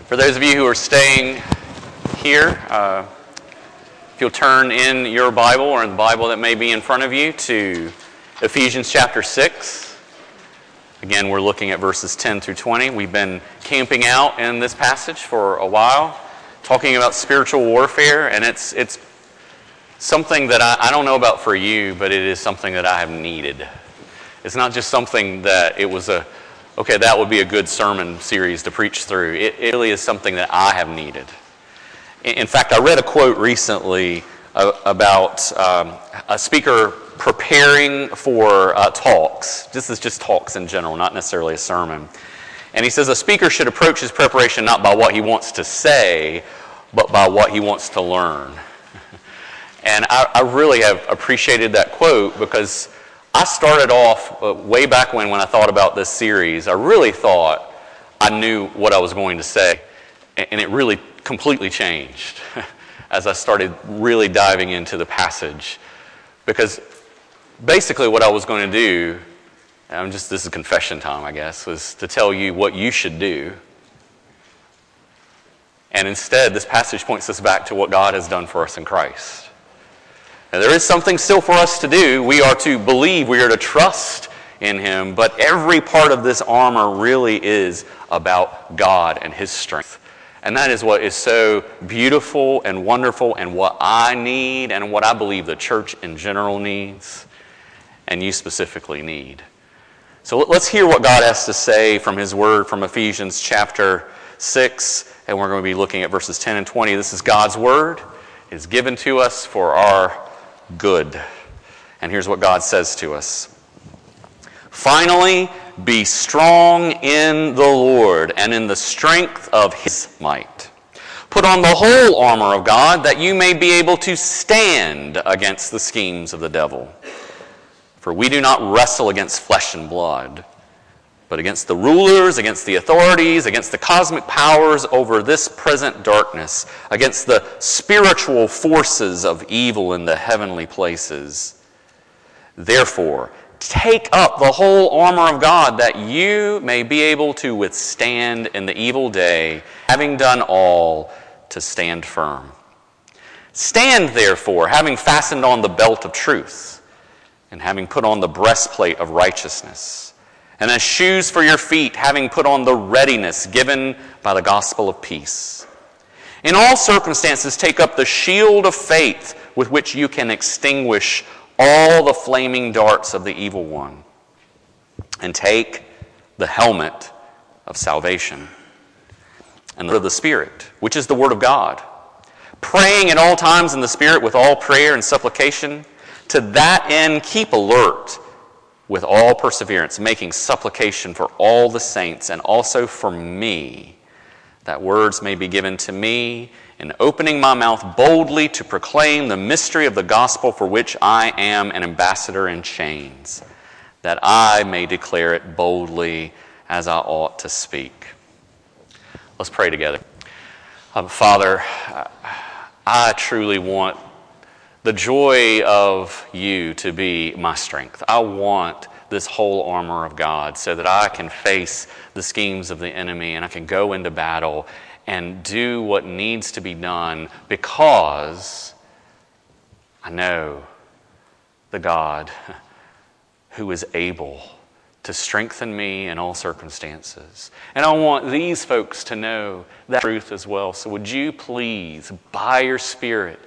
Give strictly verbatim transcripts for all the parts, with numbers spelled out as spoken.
For those of you who are staying here, uh, if you'll turn in your Bible or in the Bible that may be in front of you to Ephesians chapter six. Again, we're looking at verses ten through twenty. We've been camping out in this passage for a while, talking about spiritual warfare, and it's it's something that I, I don't know about for you, but it is something that I have needed. It's not just something that it was a, okay, that would be a good sermon series to preach through. It, it really is something that I have needed. In, in fact, I read a quote recently uh, about um, a speaker preparing for uh, talks. This is just talks in general, not necessarily a sermon. And he says a speaker should approach his preparation not by what he wants to say, but by what he wants to learn. And I, I really have appreciated that quote because I started off uh, way back when, when I thought about this series, I really thought I knew what I was going to say. And it really completely changed as I started really diving into the passage. Because basically what I was going to do, and I'm just this is confession time, I guess, was to tell you what you should do. And instead, this passage points us back to what God has done for us in Christ. Now, there is something still for us to do. We are to believe, we are to trust in Him, but every part of this armor really is about God and His strength. And that is what is so beautiful and wonderful and what I need and what I believe the church in general needs and you specifically need. So let's hear what God has to say from His Word from Ephesians chapter six, and we're going to be looking at verses ten and twenty. This is God's Word. It is given to us for our good. And here's what God says to us. Finally, be strong in the Lord and in the strength of His might. Put on the whole armor of God that you may be able to stand against the schemes of the devil. For we do not wrestle against flesh and blood, but against the rulers, against the authorities, against the cosmic powers over this present darkness, against the spiritual forces of evil in the heavenly places. Therefore, take up the whole armor of God that you may be able to withstand in the evil day, having done all to stand firm. Stand therefore, having fastened on the belt of truth, and having put on the breastplate of righteousness, and as shoes for your feet, having put on the readiness given by the gospel of peace. In all circumstances, take up the shield of faith with which you can extinguish all the flaming darts of the evil one. And take the helmet of salvation and of the Spirit, which is the Word of God. Praying at all times in the Spirit with all prayer and supplication. To that end, keep alert with all perseverance, making supplication for all the saints and also for me, that words may be given to me in opening my mouth boldly to proclaim the mystery of the gospel for which I am an ambassador in chains, that I may declare it boldly as I ought to speak. Let's pray together. Uh, Father, I truly want the joy of you to be my strength. I want this whole armor of God so that I can face the schemes of the enemy and I can go into battle and do what needs to be done because I know the God who is able to strengthen me in all circumstances. And I want these folks to know that truth as well. So would you please, by your Spirit,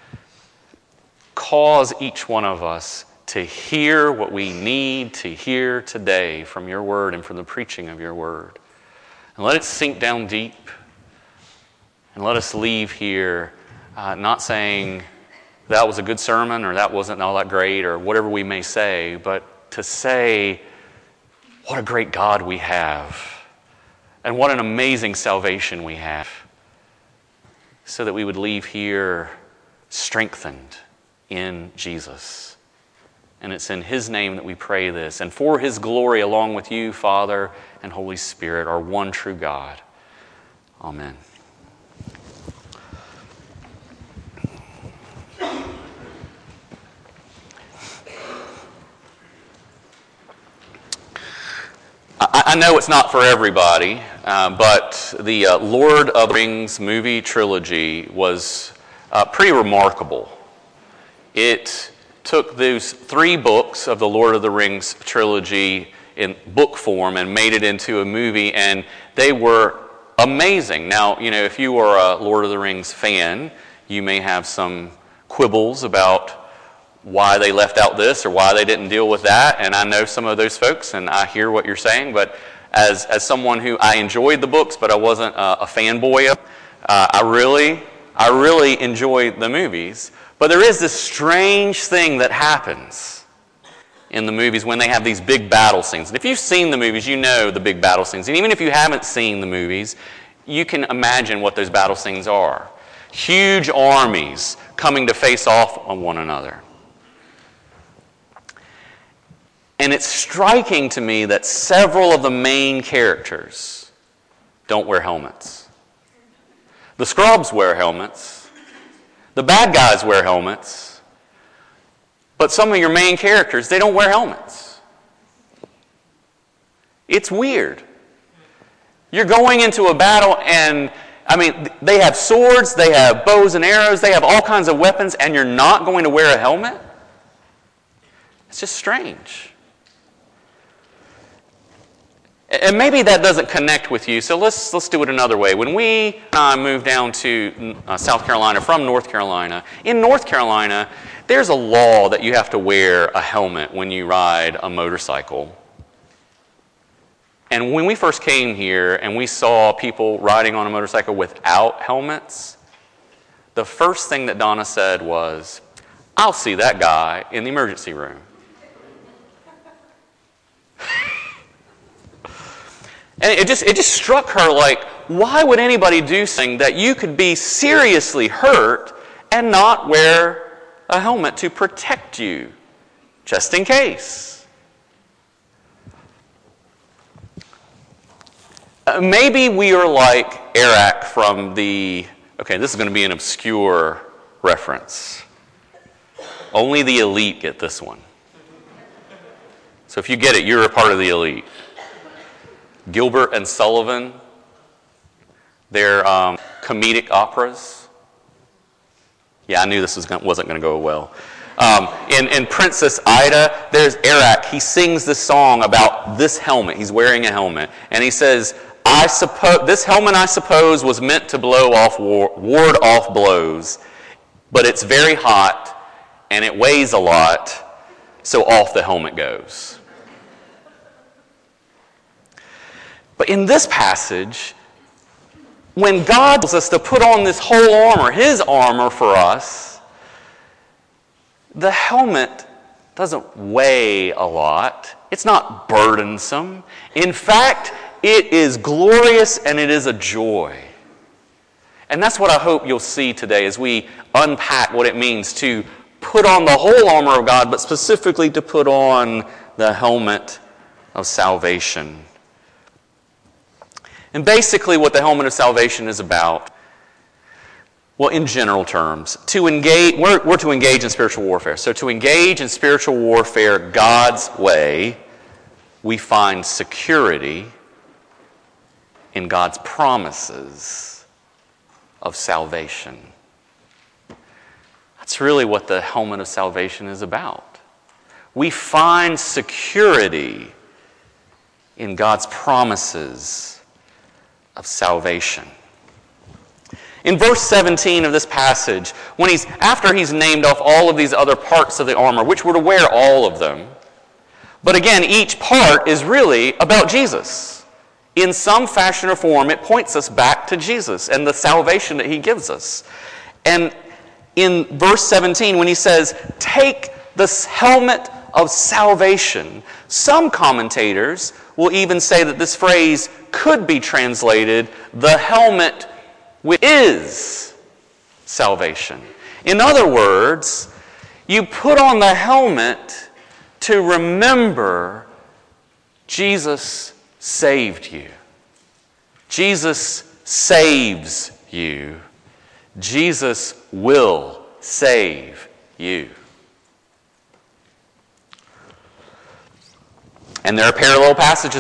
cause each one of us to hear what we need to hear today from your word and from the preaching of your word. And let it sink down deep. And let us leave here uh, not saying that was a good sermon or that wasn't all that great or whatever we may say, but to say what a great God we have and what an amazing salvation we have, so that we would leave here strengthened in Jesus. And it's in His name that we pray this, and for His glory, along with you, Father and Holy Spirit, our one true God. Amen. I, I know it's not for everybody, uh, but the uh, Lord of the Rings movie trilogy was uh, pretty remarkable. It took those three books of the Lord of the Rings trilogy in book form and made it into a movie, and they were amazing. Now, you know, if you are a Lord of the Rings fan, you may have some quibbles about why they left out this or why they didn't deal with that, and I know some of those folks, and I hear what you're saying, but as as someone who, I enjoyed the books, but I wasn't a, a fanboy of, uh, I really, I really enjoyed the movies. But there is this strange thing that happens in the movies when they have these big battle scenes. And if you've seen the movies, you know the big battle scenes. And even if you haven't seen the movies, you can imagine what those battle scenes are. Huge armies coming to face off on one another. And it's striking to me that several of the main characters don't wear helmets. The Scrubs wear helmets. The bad guys wear helmets. But some of your main characters, they don't wear helmets. It's weird. You're going into a battle and, I mean, they have swords, they have bows and arrows, they have all kinds of weapons, and you're not going to wear a helmet? It's just strange. And maybe that doesn't connect with you, so let's let's do it another way. When we uh, moved down to uh, South Carolina from North Carolina, in North Carolina, there's a law that you have to wear a helmet when you ride a motorcycle. And when we first came here and we saw people riding on a motorcycle without helmets, the first thing that Donna said was, "I'll see that guy in the emergency room." And it just it just struck her like, why would anybody do something that you could be seriously hurt and not wear a helmet to protect you, just in case? Uh, maybe we are like Eric from the, okay, this is going to be an obscure reference. Only the elite get this one. So if you get it, you're a part of the elite. Gilbert and Sullivan, their um, comedic operas. Yeah, I knew this was gonna, wasn't going to go well. Um, in, in Princess Ida, there's Eric. He sings this song about this helmet. He's wearing a helmet. And he says, I suppose this helmet, I suppose, was meant to blow off, war, ward off blows, but it's very hot, and it weighs a lot, so off the helmet goes. But in this passage, when God tells us to put on this whole armor, His armor for us, the helmet doesn't weigh a lot. It's not burdensome. In fact, it is glorious and it is a joy. And that's what I hope you'll see today as we unpack what it means to put on the whole armor of God, but specifically to put on the helmet of salvation. And basically what the helmet of salvation is about, well, in general terms, to engage, we're, we're to engage in spiritual warfare. So to engage in spiritual warfare God's way, we find security in God's promises of salvation. That's really what the helmet of salvation is about. We find security in God's promises of salvation. In verse seventeen of this passage, when he's after he's named off all of these other parts of the armor, which we're to wear all of them, but again, each part is really about Jesus. In some fashion or form, it points us back to Jesus and the salvation that He gives us. And in verse seventeen, when he says, take this helmet of salvation, some commentators will even say that this phrase could be translated, the helmet which is salvation. In other words, you put on the helmet to remember Jesus saved you. Jesus saves you. Jesus will save you. And there are parallel passages that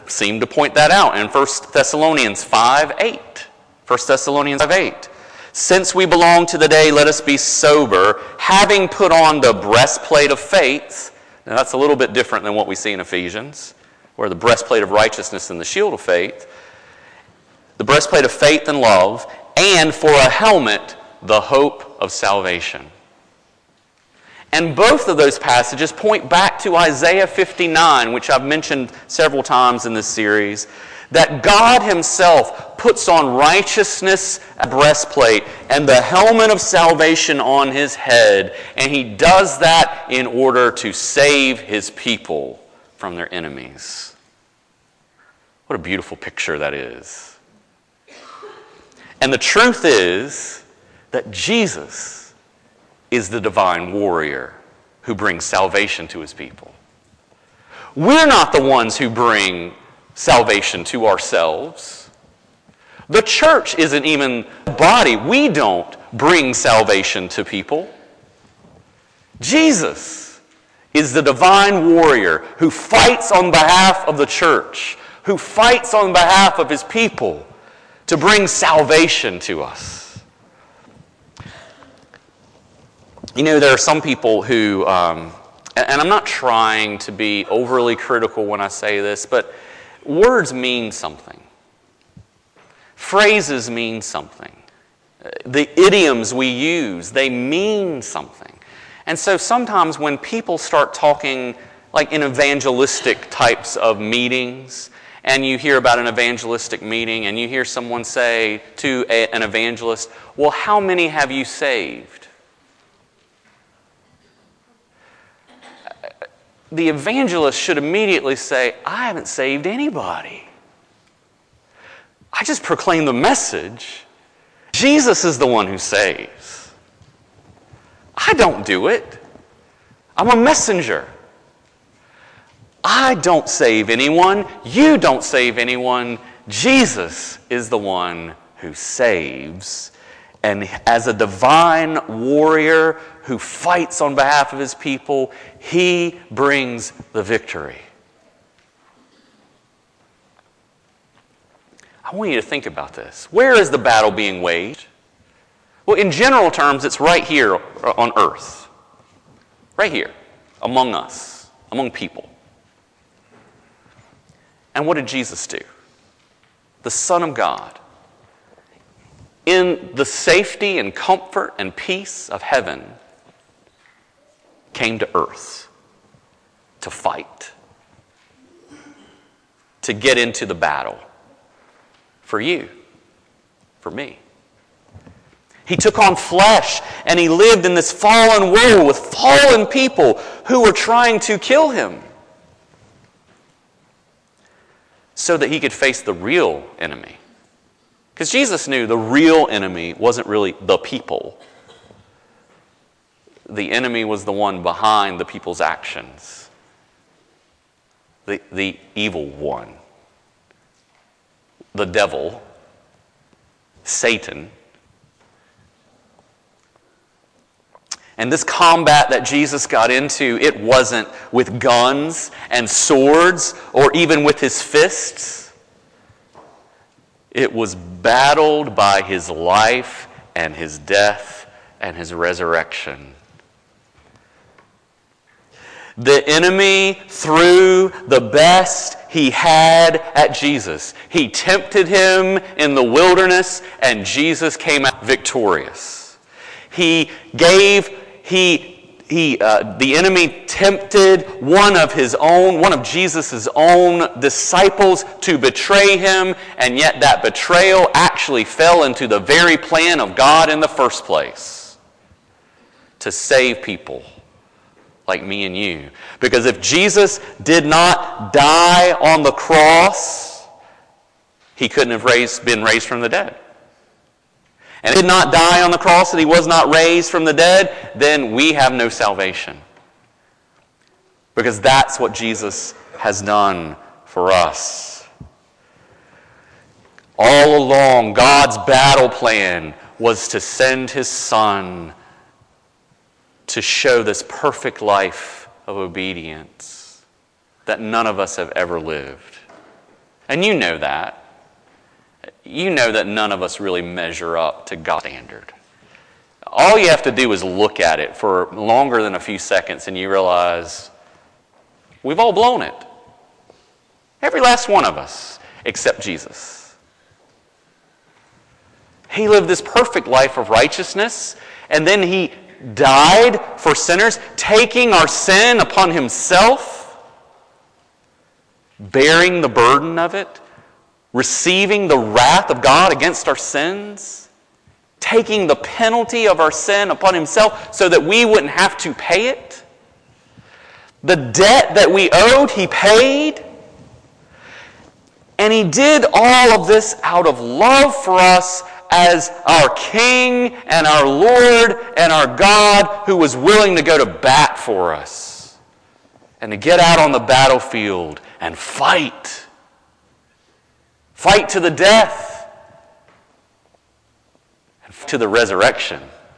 seem to point that out in First Thessalonians five eight. First Thessalonians five eight. Since we belong to the day, let us be sober, having put on the breastplate of faith. Now that's a little bit different than what we see in Ephesians, where the breastplate of righteousness and the shield of faith. The breastplate of faith and love, and for a helmet, the hope of salvation. And both of those passages point back to Isaiah fifty-nine, which I've mentioned several times in this series, that God himself puts on righteousness a breastplate and the helmet of salvation on his head, and he does that in order to save his people from their enemies. What a beautiful picture that is. And the truth is that Jesus is the divine warrior who brings salvation to his people. We're not the ones who bring salvation to ourselves. The church isn't even a body. We don't bring salvation to people. Jesus is the divine warrior who fights on behalf of the church, who fights on behalf of his people to bring salvation to us. You know, there are some people who, um, and I'm not trying to be overly critical when I say this, but words mean something. Phrases mean something. The idioms we use, they mean something. And so sometimes when people start talking like in evangelistic types of meetings, and you hear about an evangelistic meeting, and you hear someone say to a, an evangelist, well, how many have you saved? The evangelist should immediately say, I haven't saved anybody. I just proclaim the message. Jesus is the one who saves. I don't do it. I'm a messenger. I don't save anyone. You don't save anyone. Jesus is the one who saves. And as a divine warrior who fights on behalf of his people, he brings the victory. I want you to think about this. Where is the battle being waged? Well, in general terms, it's right here on earth. Right here, among us, among people. And what did Jesus do? The Son of God, in the safety and comfort and peace of heaven, came to earth to fight, to get into the battle for you, for me. He took on flesh and he lived in this fallen world with fallen people who were trying to kill him so that he could face the real enemy. Because Jesus knew the real enemy wasn't really the people. The enemy was the one behind the people's actions. The, the evil one. The devil. Satan. And this combat that Jesus got into, it wasn't with guns and swords or even with his fists. It was battled by his life and his death and his resurrection. The enemy threw the best he had at Jesus. He tempted him in the wilderness, and Jesus came out victorious. He gave, he, he, uh, the enemy tempted one of his own, one of Jesus' own disciples to betray him, and yet that betrayal actually fell into the very plan of God in the first place, to save people like me and you. Because if Jesus did not die on the cross, he couldn't have raised, been raised from the dead. And if he did not die on the cross and he was not raised from the dead, then we have no salvation. Because that's what Jesus has done for us. All along, God's battle plan was to send his Son to show this perfect life of obedience that none of us have ever lived. And you know that. You know that none of us really measure up to God's standard. All you have to do is look at it for longer than a few seconds and you realize we've all blown it. Every last one of us, except Jesus. He lived this perfect life of righteousness, and then he died for sinners, taking our sin upon himself, bearing the burden of it, receiving the wrath of God against our sins, taking the penalty of our sin upon himself so that we wouldn't have to pay it. The debt that we owed, he paid. And he did all of this out of love for us as our King and our Lord and our God, who was willing to go to bat for us and to get out on the battlefield and fight. Fight to the death and to the resurrection.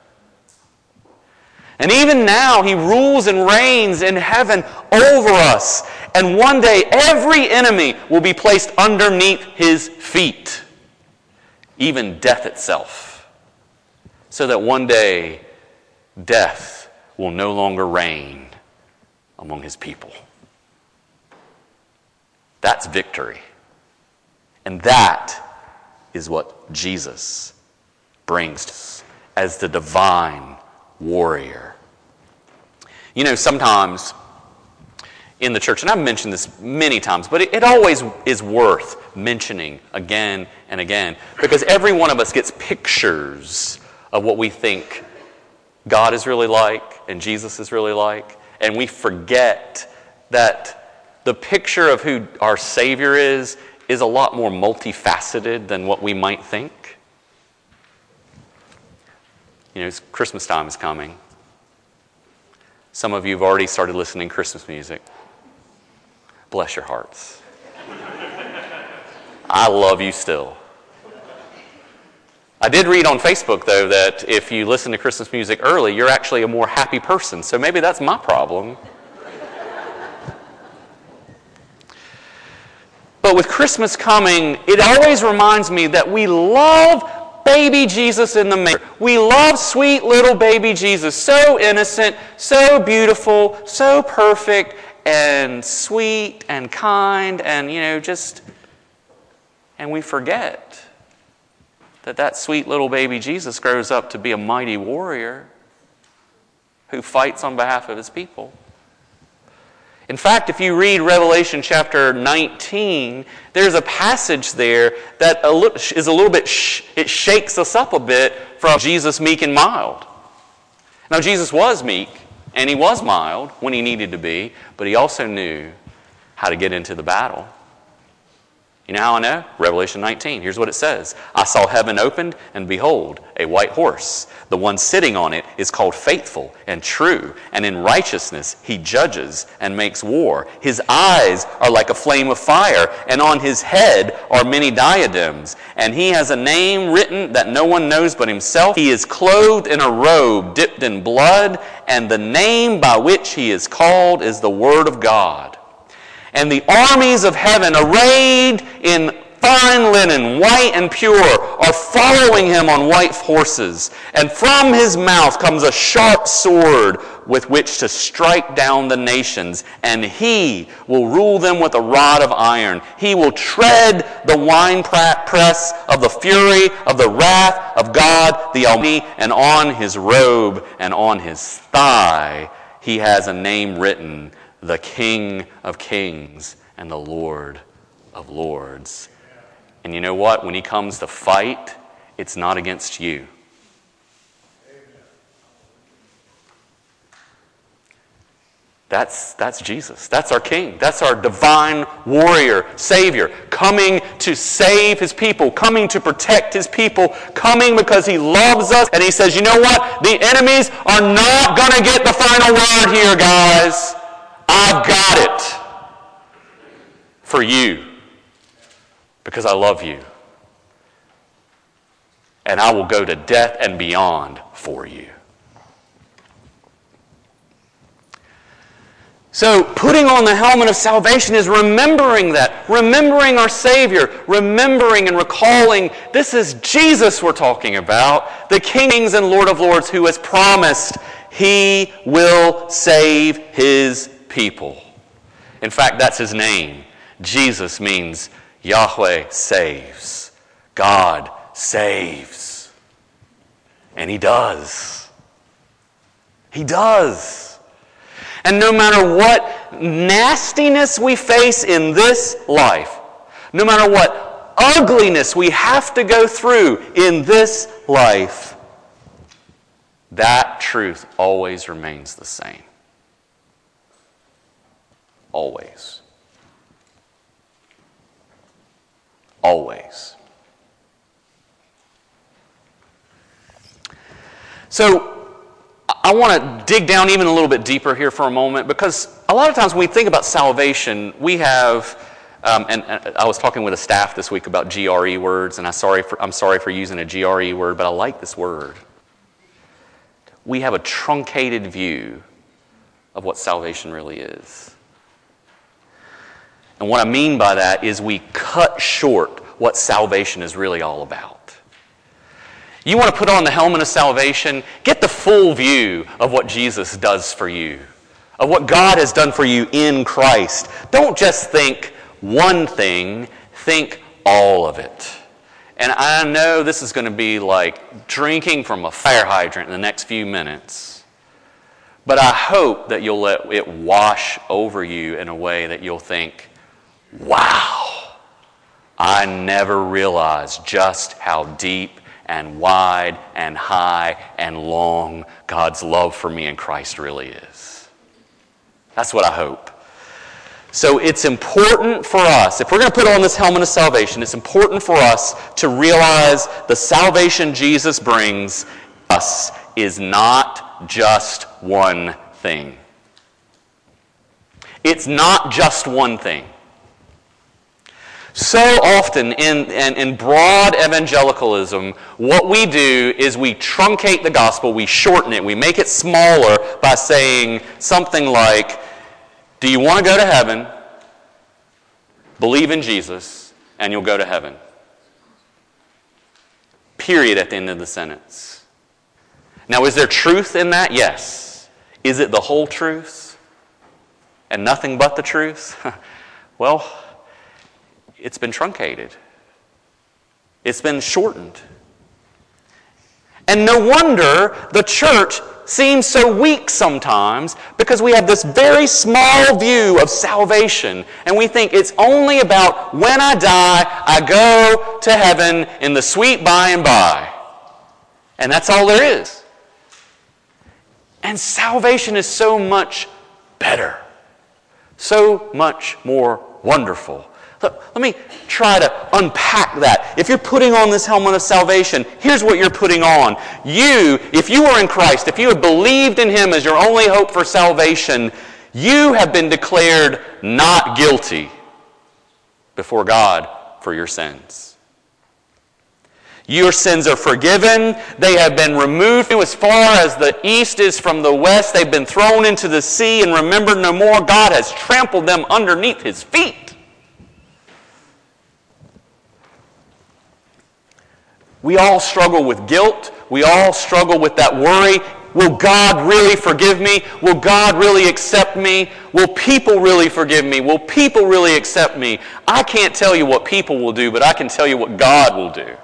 And even now, he rules and reigns in heaven over us. And one day, every enemy will be placed underneath his feet, even death itself, so that one day, death will no longer reign among his people. That's victory. And that is what Jesus brings to us as the divine warrior. You know, sometimes in the church, and I've mentioned this many times, but it, it always is worth mentioning again and again, because every one of us gets pictures of what we think God is really like and Jesus is really like, and we forget that the picture of who our Savior is is a lot more multifaceted than what we might think. You know, Christmas time is coming. Some of you have already started listening to Christmas music. Bless your hearts. I love you still. I did read on Facebook, though, that if you listen to Christmas music early, you're actually a more happy person. So maybe that's my problem. But with Christmas coming, it always reminds me that we love baby Jesus in the manger. We love sweet little baby Jesus, so innocent, so beautiful, so perfect, and sweet and kind, and, you know, just, and we forget that that sweet little baby Jesus grows up to be a mighty warrior who fights on behalf of his people. In fact, if you read Revelation chapter nineteen, there's a passage there that is a little bit, it shakes us up a bit from Jesus meek and mild. Now, Jesus was meek, and he was mild when he needed to be, but he also knew how to get into the battle. You know how I know? Revelation nineteen. Here's what it says. I saw heaven opened, and behold, a white horse. The one sitting on it is called Faithful and True, and in righteousness he judges and makes war. His eyes are like a flame of fire, and on his head are many diadems. And he has a name written that no one knows but himself. He is clothed in a robe dipped in blood, and the name by which he is called is the Word of God. And the armies of heaven, arrayed in fine linen, white and pure, are following him on white horses. And from his mouth comes a sharp sword with which to strike down the nations. And he will rule them with a rod of iron. He will tread the winepress of the fury of the wrath of God the Almighty. And on his robe and on his thigh he has a name written, the King of Kings and the Lord of Lords. And you know what? When he comes to fight, it's not against you. That's, that's Jesus. That's our King. That's our divine warrior, Savior, coming to save his people, coming to protect his people, coming because he loves us. And he says, you know what? The enemies are not going to get the final word here, guys. I've got it for you because I love you. And I will go to death and beyond for you. So putting on the helmet of salvation is remembering that, remembering our Savior, remembering and recalling this is Jesus we're talking about, the King and Lord of Lords who has promised He will save His people. In fact, that's His name. Jesus means Yahweh saves. God saves. And He does. He does. And no matter what nastiness we face in this life, no matter what ugliness we have to go through in this life, that truth always remains the same. Always. Always. So, I want to dig down even a little bit deeper here for a moment, because a lot of times when we think about salvation, we have, um, and, and I was talking with a staff this week about G R E words, and I sorry for, I'm sorry for using a G R E word, but I like this word. We have a truncated view of what salvation really is. And what I mean by that is we cut short what salvation is really all about. You want to put on the helmet of salvation, get the full view of what Jesus does for you, of what God has done for you in Christ. Don't just think one thing, think all of it. And I know this is going to be like drinking from a fire hydrant in the next few minutes, but I hope that you'll let it wash over you in a way that you'll think, wow, I never realized just how deep and wide and high and long God's love for me in Christ really is. That's what I hope. So it's important for us, if we're going to put on this helmet of salvation, it's important for us to realize the salvation Jesus brings us is not just one thing. It's not just one thing. So often in, in, in broad evangelicalism, what we do is we truncate the gospel, we shorten it, we make it smaller by saying something like, do you want to go to heaven? Believe in Jesus, and you'll go to heaven. Period at the end of the sentence. Now, is there truth in that? Yes. Is it the whole truth? And nothing but the truth? Well, it's been truncated. It's been shortened. And no wonder the church seems so weak sometimes, because we have this very small view of salvation, and we think it's only about when I die, I go to heaven in the sweet by and by. And that's all there is. And salvation is so much better, so much more wonderful. Let me try to unpack that. If you're putting on this helmet of salvation, here's what you're putting on. You, if you are in Christ, if you have believed in Him as your only hope for salvation, you have been declared not guilty before God for your sins. Your sins are forgiven. They have been removed as far as the east is from the west. They've been thrown into the sea and remembered no more. God has trampled them underneath His feet. We all struggle with guilt. We all struggle with that worry. Will God really forgive me? Will God really accept me? Will people really forgive me? Will people really accept me? I can't tell you what people will do, but I can tell you what God will do.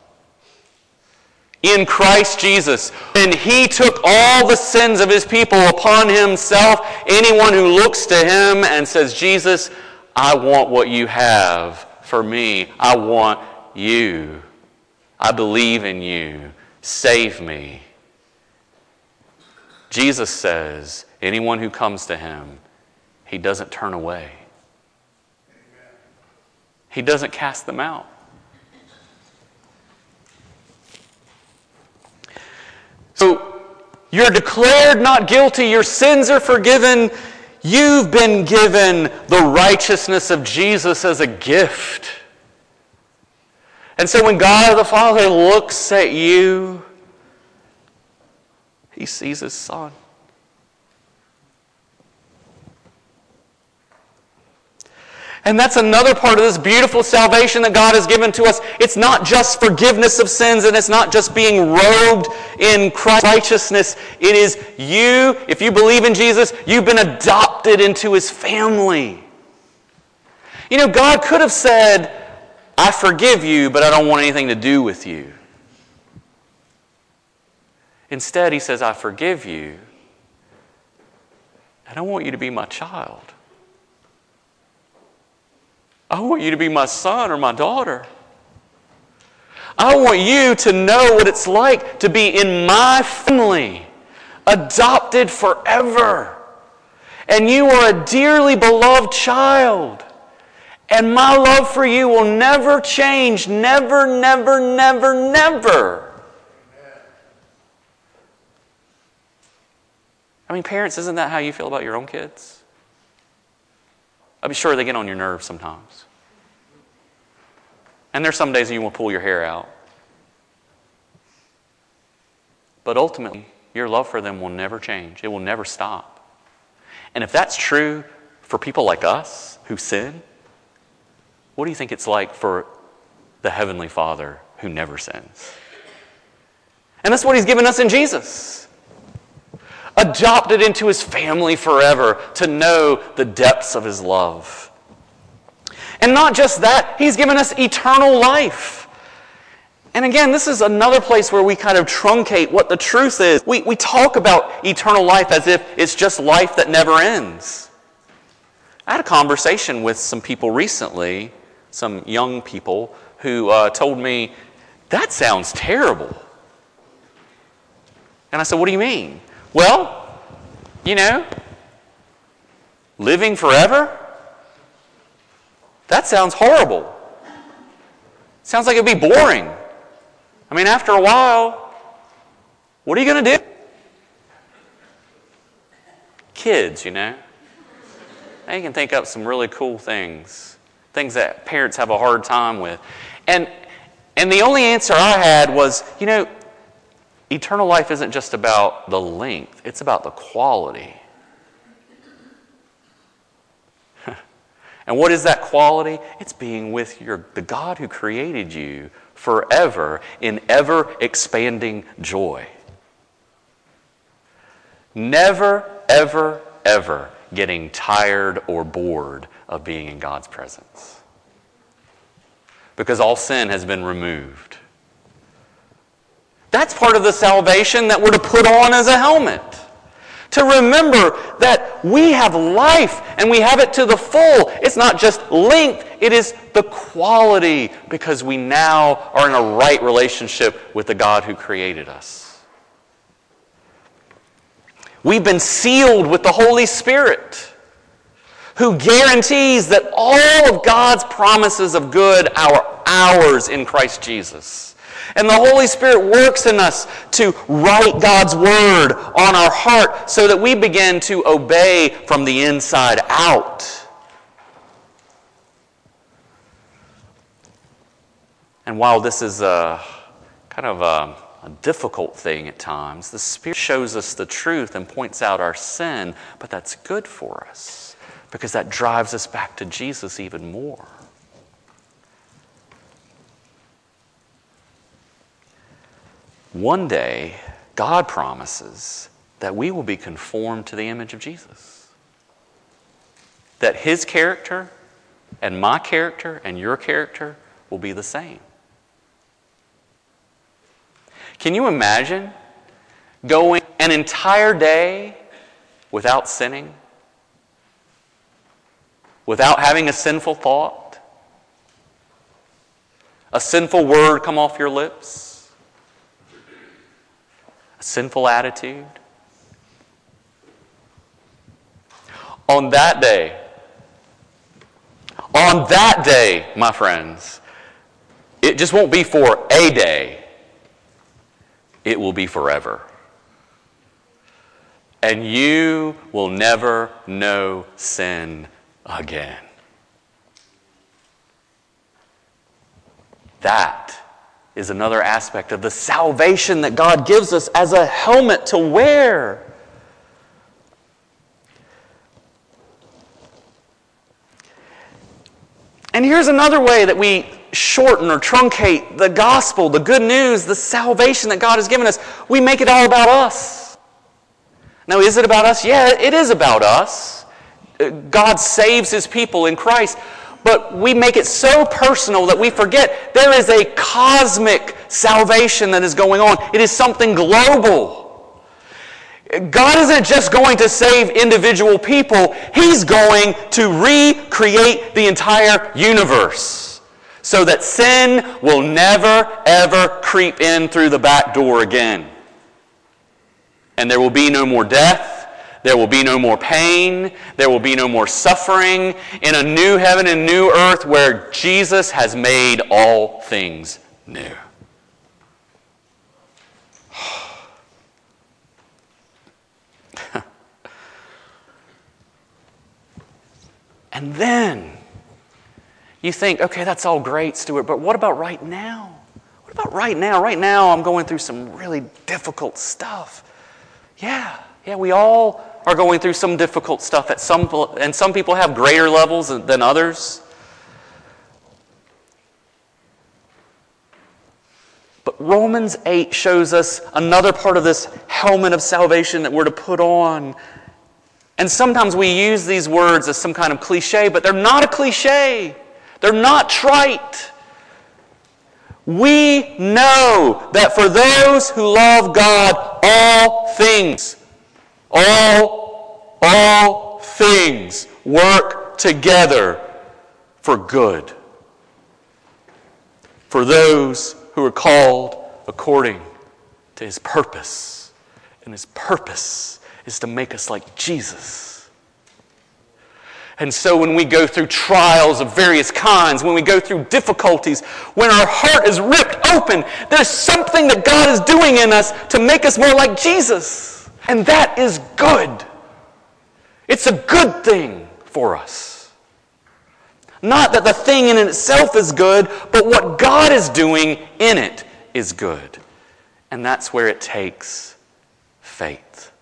In Christ Jesus, when He took all the sins of His people upon Himself, anyone who looks to Him and says, Jesus, I want what you have for me. I want you. I believe in you. Save me. Jesus says, anyone who comes to Him, He doesn't turn away. He doesn't cast them out. So, you're declared not guilty. Your sins are forgiven. You've been given the righteousness of Jesus as a gift. And so when God the Father looks at you, He sees His Son. And that's another part of this beautiful salvation that God has given to us. It's not just forgiveness of sins, and it's not just being robed in Christ's righteousness. It is you, if you believe in Jesus, you've been adopted into His family. You know, God could have said, I forgive you, but I don't want anything to do with you. Instead, He says, I forgive you, and I want you to be my child. I want you to be my son or my daughter. I want you to know what it's like to be in my family, adopted forever. And you are a dearly beloved child. And my love for you will never change. Never, never, never, never. I mean, parents, isn't that how you feel about your own kids? I'm sure they get on your nerves sometimes. And there's some days you want to pull your hair out. But ultimately, your love for them will never change. It will never stop. And if that's true for people like us who sin, what do you think it's like for the Heavenly Father who never sins? And that's what He's given us in Jesus. Adopted into His family forever to know the depths of His love. And not just that, He's given us eternal life. And again, this is another place where we kind of truncate what the truth is. We, we talk about eternal life as if it's just life that never ends. I had a conversation with some people recently, some young people, who uh, told me, that sounds terrible. And I said, what do you mean? Well, you know, living forever? That sounds horrible. Sounds like it'd be boring. I mean, after a while, what are you going to do? Kids, you know. They can think up some really cool things. Things that parents have a hard time with. And, and the only answer I had was, you know, eternal life isn't just about the length, it's about the quality. And what is that quality? It's being with your, the God who created you forever in ever-expanding joy. Never, ever, ever getting tired or bored of being in God's presence. Because all sin has been removed. That's part of the salvation that we're to put on as a helmet. To remember that we have life and we have it to the full. It's not just length, it is the quality, because we now are in a right relationship with the God who created us. We've been sealed with the Holy Spirit, who guarantees that all of God's promises of good are ours in Christ Jesus. And the Holy Spirit works in us to write God's Word on our heart so that we begin to obey from the inside out. And while this is a kind of a, a difficult thing at times, the Spirit shows us the truth and points out our sin, but that's good for us because that drives us back to Jesus even more. One day, God promises that we will be conformed to the image of Jesus. That His character and my character and your character will be the same. Can you imagine going an entire day without sinning? Without having a sinful thought? A sinful word come off your lips? Sinful attitude. On that day, on that day, my friends, it just won't be for a day. It will be forever. And you will never know sin again. That is another aspect of the salvation that God gives us as a helmet to wear. here's another way that we shorten or truncate the gospel, the good news, the salvation that God has given us. We make it all about us. Now, is it about us? Yeah, it is about us. God saves His people in Christ. But we make it so personal that we forget there is a cosmic salvation that is going on. It is something global. God isn't just going to save individual people. He's going to recreate the entire universe so that sin will never, ever creep in through the back door again. And there will be no more death. There will be no more pain. There will be no more suffering in a new heaven and new earth where Jesus has made all things new. And then you think, okay, that's all great, Stuart, but what about right now? What about right now? Right now I'm going through some really difficult stuff. Yeah, yeah, we all are going through some difficult stuff at some, and some people have greater levels than others. But Romans eight shows us another part of this helmet of salvation that we're to put on. And sometimes we use these words as some kind of cliche, but they're not a cliche. They're not trite. We know that for those who love God, all things, all, all things work together for good. For those who are called according to His purpose. And His purpose is to make us like Jesus. And so when we go through trials of various kinds, when we go through difficulties, when our heart is ripped open, there's something that God is doing in us to make us more like Jesus. And that is good. It's a good thing for us. Not that the thing in itself is good, but what God is doing in it is good. And that's where it takes faith.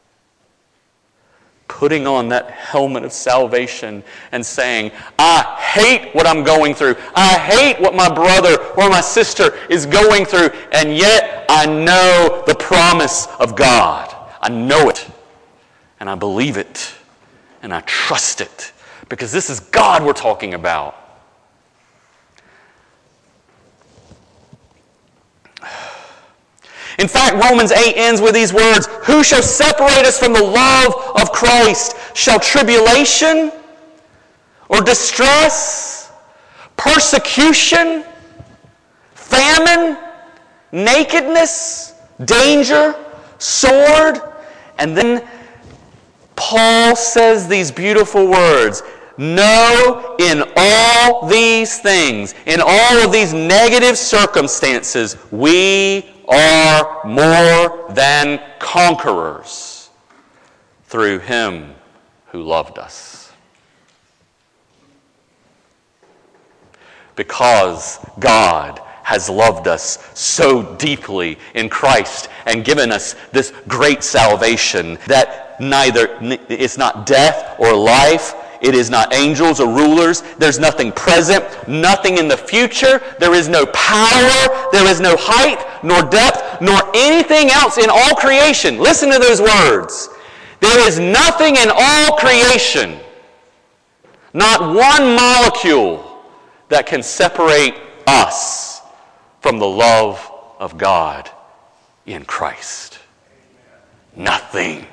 Putting on that helmet of salvation and saying, I hate what I'm going through. I hate what my brother or my sister is going through, and yet I know the promise of God. I know it, and I believe it, and I trust it, because this is God we're talking about. In fact, Romans eight ends with these words, who shall separate us from the love of Christ? Shall tribulation or distress, persecution, famine, nakedness, danger, sword? And then Paul says these beautiful words, no, in all these things, in all of these negative circumstances, we are more than conquerors through Him who loved us. Because God has loved us so deeply in Christ and given us this great salvation that neither it's not death or life, it is not angels or rulers. There's nothing present, nothing in the future. There is no power, there is no height, nor depth, nor anything else in all creation. Listen to those words. There is nothing in all creation, not one molecule, that can separate us from the love of God in Christ. Nothing.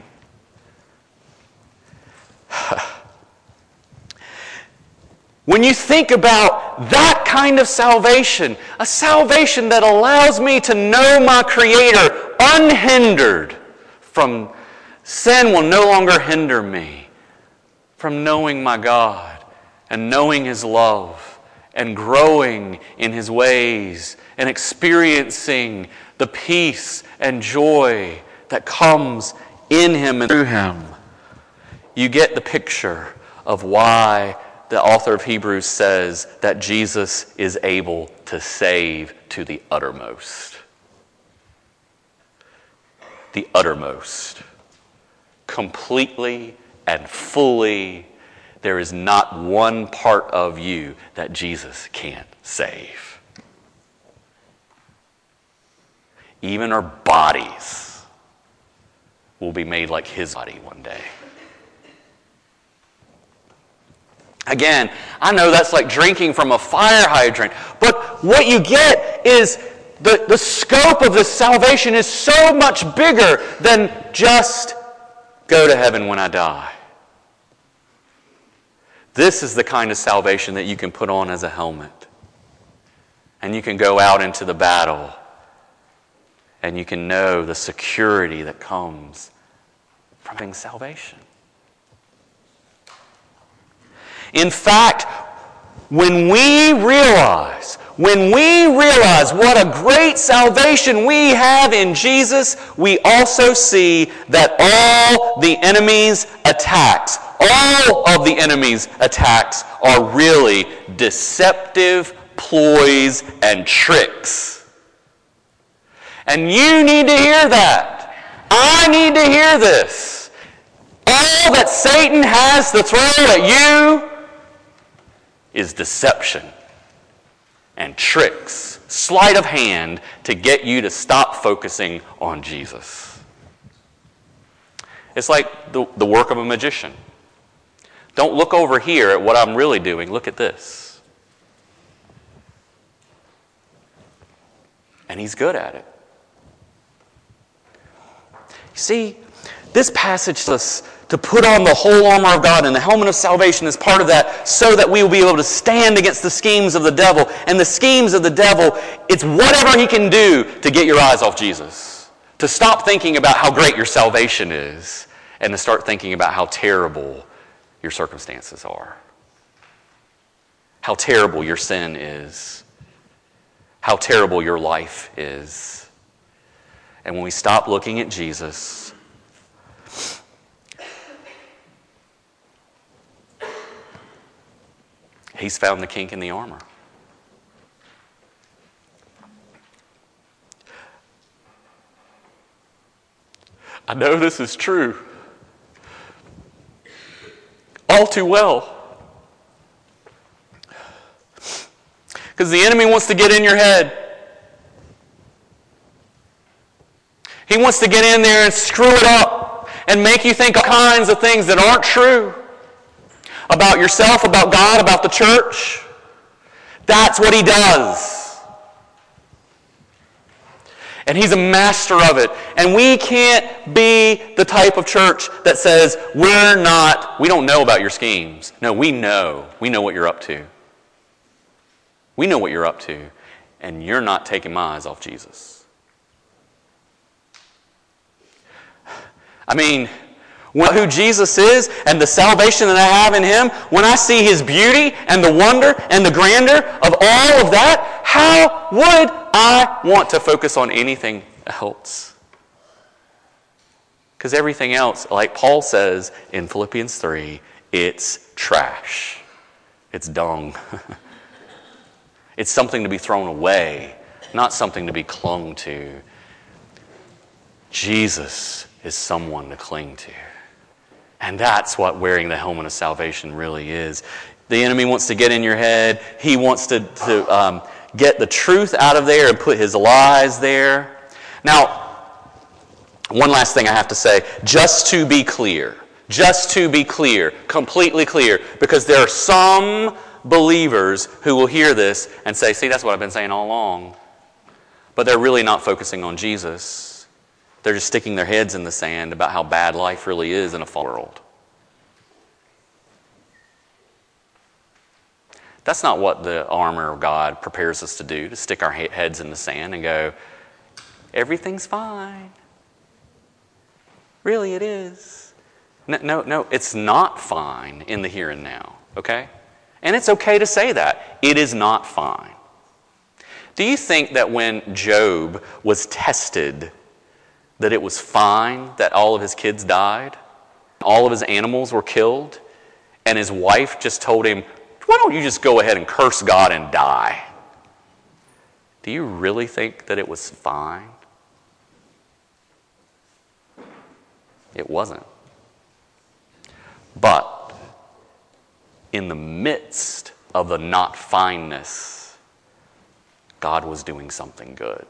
When you think about that kind of salvation, a salvation that allows me to know my Creator unhindered, from sin will no longer hinder me from knowing my God and knowing His love and growing in His ways and experiencing the peace and joy that comes in Him and through Him. You get the picture of why the author of Hebrews says that Jesus is able to save to the uttermost. The uttermost. Completely and fully. there is not one part of you that Jesus can't save. Even our bodies will be made like his body one day. Again, I know that's like drinking from a fire hydrant, but what you get is the, the scope of this salvation is so much bigger than just go to heaven when I die. This is the kind of salvation that you can put on as a helmet. And you can go out into the battle and you can know the security that comes from having salvation. In fact, when we realize, when we realize what a great salvation we have in Jesus, we also see that all the enemy's attacks, all of the enemy's attacks are really deceptive ploys and tricks. And you need to hear that. I need to hear this. All that Satan has to throw at you is deception and tricks, sleight of hand to get you to stop focusing on Jesus. It's like the, the work of a magician. Don't look over here at what I'm really doing. Look at this. And he's good at it. See, this passage tells us to put on the whole armor of God, and the helmet of salvation is part of that, so that we will be able to stand against the schemes of the devil. And the schemes of the devil, it's whatever he can do to get your eyes off Jesus. To stop thinking about how great your salvation is, and to start thinking about how terrible your circumstances are. How terrible your sin is. How terrible your life is. And when we stop looking at Jesus, he's found the kink in the armor. I know this is true all too well. Because the enemy wants to get in your head. He wants to get in there and screw it up and make you think all kinds of things that aren't true. About yourself, about God, about the church. That's what he does. And he's a master of it. And we can't be the type of church that says, we're not, we don't know about your schemes. No, we know. We know what you're up to. We know what you're up to. And you're not taking my eyes off Jesus. I mean, who Jesus is and the salvation that I have in him, when I see his beauty and the wonder and the grandeur of all of that, how would I want to focus on anything else? Because everything else, like Paul says in Philippians three, it's trash. It's dung. It's something to be thrown away, not something to be clung to. Jesus is someone to cling to. And that's what wearing the helmet of salvation really is. The enemy wants to get in your head. He wants to, to um, get the truth out of there and put his lies there. Now, one last thing I have to say, just to be clear, just to be clear, completely clear, because there are some believers who will hear this and say, see, that's what I've been saying all along. But they're really not focusing on Jesus. They're just sticking their heads in the sand about how bad life really is in a fallen world. That's not what the armor of God prepares us to do, to stick our heads in the sand and go, everything's fine. Really, it is. No, no, no, it's not fine in the here and now, okay? And it's okay to say that. It is not fine. Do you think that when Job was tested, that it was fine that all of his kids died, all of his animals were killed, and his wife just told him, why don't you just go ahead and curse God and die? Do you really think that it was fine? It wasn't. But in the midst of the not fineness, God was doing something good.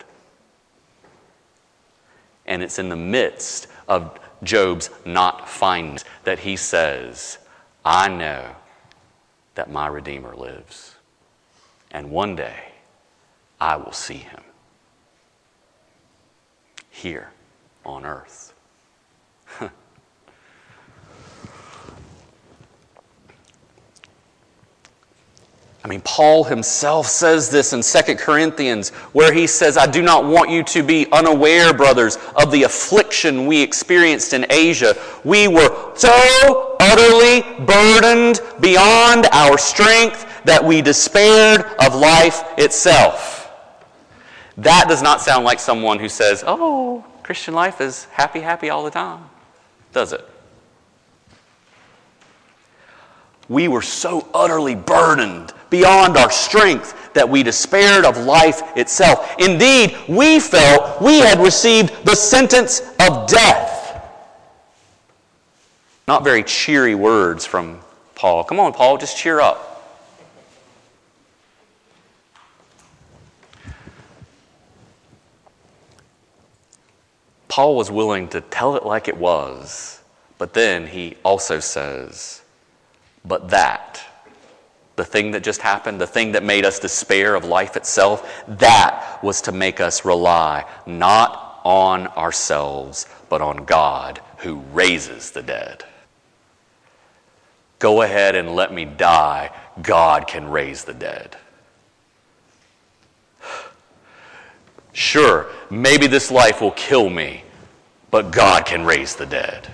And it's in the midst of Job's not fineness that he says, I know that my Redeemer lives, and one day I will see him here on earth. I mean, Paul himself says this in Second Corinthians, where he says, I do not want you to be unaware, brothers, of the affliction we experienced in Asia. We were so utterly burdened beyond our strength that we despaired of life itself. That does not sound like someone who says, oh, Christian life is happy, happy all the time, does it? We were so utterly burdened beyond our strength that we despaired of life itself. Indeed, we felt we had received the sentence of death. Not very cheery words from Paul. Come on, Paul, just cheer up. Paul was willing to tell it like it was, but then he also says, but that, the thing that just happened, the thing that made us despair of life itself, that was to make us rely not on ourselves, but on God who raises the dead. Go ahead and let me die. God can raise the dead. Sure, maybe this life will kill me, but God can raise the dead.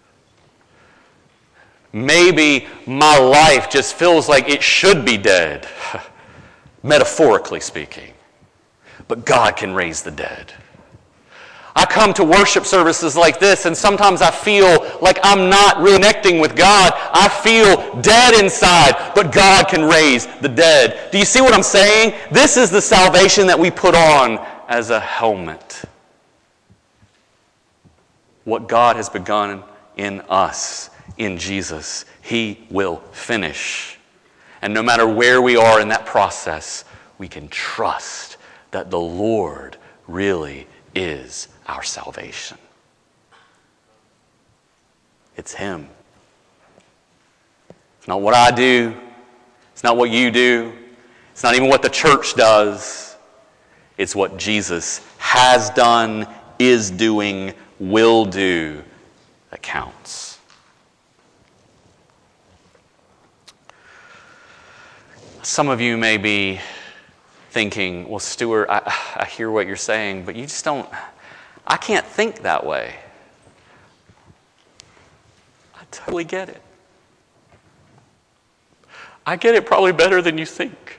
Maybe my life just feels like it should be dead, metaphorically speaking, but God can raise the dead. I come to worship services like this, and sometimes I feel like I'm not really connecting with God. I feel dead inside, but God can raise the dead. Do you see what I'm saying? This is the salvation that we put on as a helmet. What God has begun in us, in Jesus, He will finish. And no matter where we are in that process, we can trust that the Lord really is our salvation. It's Him. It's not what I do. It's not what you do. It's not even what the church does. It's what Jesus has done, is doing, will do that counts. Some of you may be thinking, well, Stuart, I, I hear what you're saying, but you just don't, I can't think that way. I totally get it. I get it probably better than you think.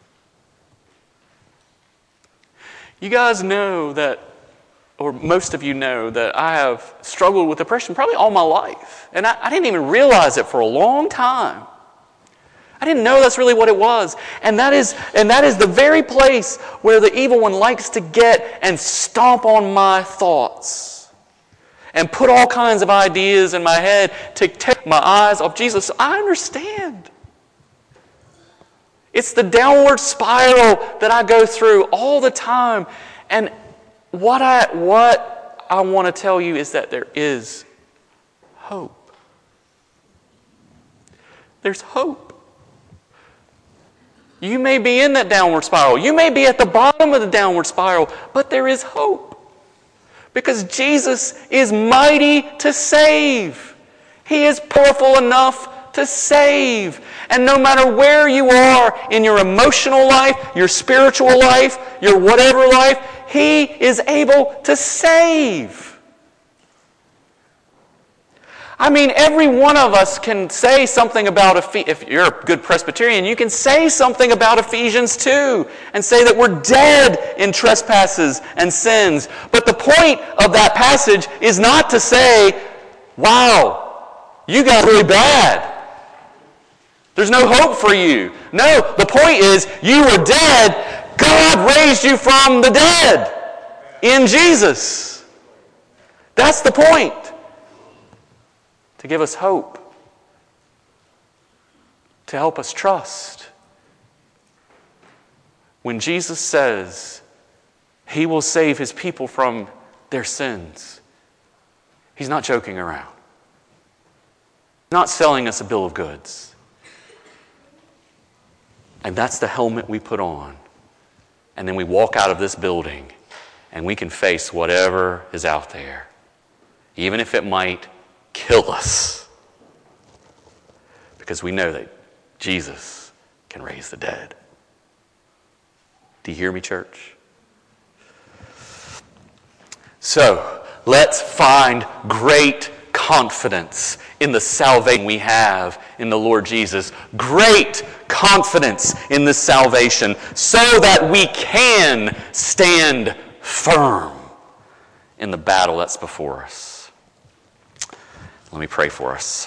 You guys know that, or most of you know, that I have struggled with depression probably all my life. And I, I didn't even realize it for a long time. I didn't know that's really what it was. And that is, and that is the very place where the evil one likes to get and stomp on my thoughts and put all kinds of ideas in my head to take my eyes off Jesus. I understand. It's the downward spiral that I go through all the time. And what I, what I want to tell you is that there is hope. There's hope. You may be in that downward spiral. You may be at the bottom of the downward spiral, but there is hope. Because Jesus is mighty to save. He is powerful enough to save. And no matter where you are in your emotional life, your spiritual life, your whatever life, He is able to save. I mean, every one of us can say something about, Ephes- if you're a good Presbyterian, you can say something about Ephesians two and say that we're dead in trespasses and sins. But the point of that passage is not to say, wow, you got really bad. There's no hope for you. No, the point is you were dead. God raised you from the dead in Jesus. That's the point. To give us hope. to help us trust. When Jesus says he will save his people from their sins, he's not joking around. He's not selling us a bill of goods. And that's the helmet we put on. And then we walk out of this building and we can face whatever is out there, even if it might kill us. Because we know that Jesus can raise the dead. Do you hear me, church? So, let's find great confidence in the salvation we have in the Lord Jesus. Great confidence in this salvation so that we can stand firm in the battle that's before us. Let me pray for us.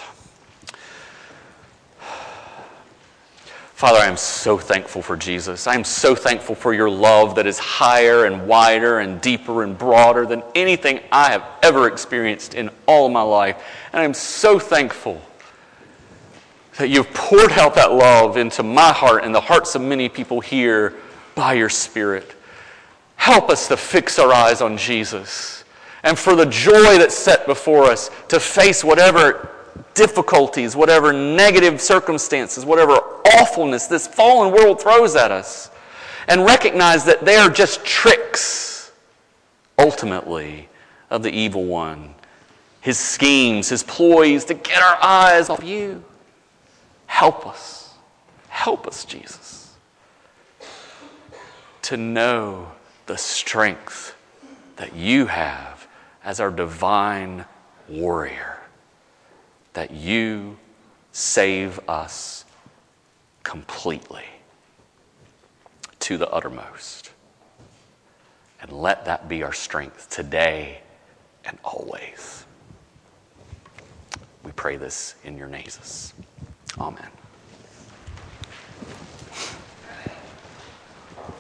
Father, I am so thankful for Jesus. I am so thankful for your love that is higher and wider and deeper and broader than anything I have ever experienced in all of my life. And I am so thankful that you've poured out that love into my heart and the hearts of many people here by your Spirit. Help us to fix our eyes on Jesus, and for the joy that's set before us to face whatever difficulties, whatever negative circumstances, whatever awfulness this fallen world throws at us, and recognize that they are just tricks, ultimately, of the evil one. His schemes, his ploys to get our eyes off you. Help us. Help us, Jesus, to know the strength that you have as our divine warrior. That you save us completely to the uttermost. And let that be our strength today and always. We pray this in your name, Jesus. Amen.